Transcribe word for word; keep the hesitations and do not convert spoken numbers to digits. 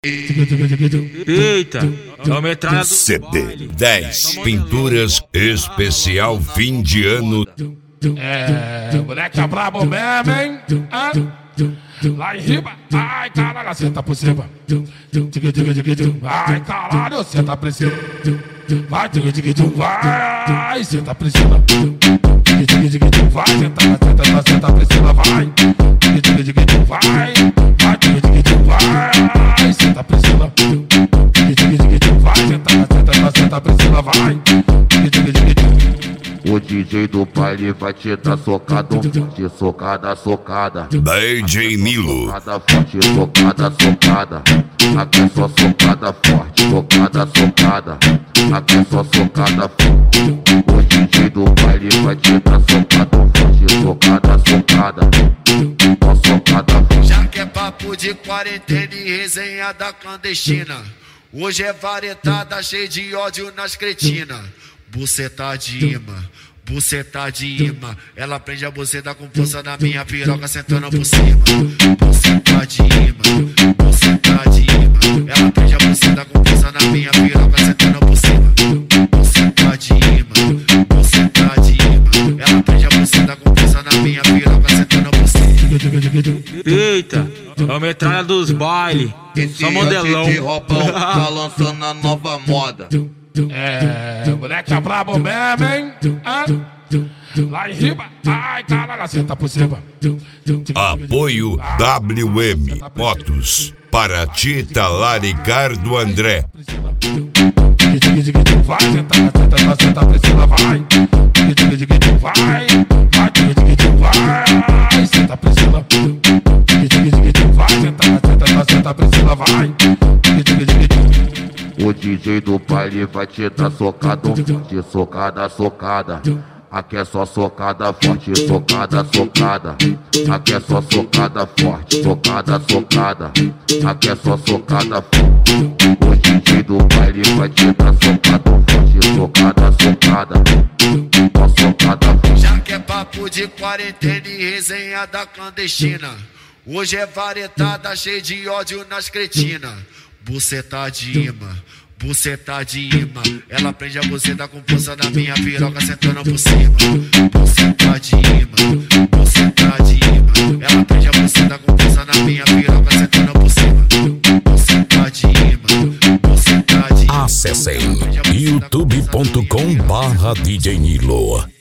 Eita, é uma metralha do C D dez Pinturas Especial Fim de Ano. É, moleque é brabo mesmo, hein? Ah, lá em riba, ai caralho, senta por cima. Ai caralho, senta por cima. Vai, vai, senta por cima. Vai, senta, senta, senta por cima, vai. Vai, vai, vai, senta por cima. Vai, senta, senta, senta por cima, vai. O D J do baile vai te dar socado, de socada, socada. D J Nilo. Socada forte, socada, socada. Aqui é só socada forte, socada, socada. Aqui é só socada forte. O D J do baile vai te dar socado forte, socada, socada. Só socada forte. Já que é papo de quarentena e resenha da clandestina, hoje é varetada, cheio de ódio nas cretinas. Buceta de imã, buceta de imã. Ela prende a buceta com força na minha piroca, sentando por cima. Buceta de imã, buceta de imã. Ela prende a buceta com força na minha piroca, sentando por cima. Buceta de imã, buceta de imã. Ela prende a buceta com força na minha piroca, sentando por cima. Eita, é uma metralha dos baile. Só modelão. De roupão tá lançando a nova moda. É, moleque é brabo mesmo, hein? Ah, lá em riba, ai caralho, senta por cima. Apoio W M Motos. Para Tita Laricardo André. Vai, senta, senta, senta por cima, vai. Vai, vai, vai, senta por cima. Vai, senta, senta, senta por cima, vai. O D J do baile vai te dar socado, de socada, socada. Aqui é só socada forte, socada, socada. Aqui é só socada forte, socada, socada. Aqui é só socada forte. O D J do baile vai te dar socado forte, socada, socada. Só socada forte. Já que é papo de quarentena e resenha da clandestina, hoje é varetada, cheio de ódio nas cretinas. Buceta de imã, buceta de imã. Ela prende a buceta com força na minha piroca, sentando por cima. Buceta de imã, buceta de imã. Ela prende a buceta com força na minha piroca, sentando por cima. Buceta de imã, buceta de imã. Acessem youtube ponto com barra D J Nilo.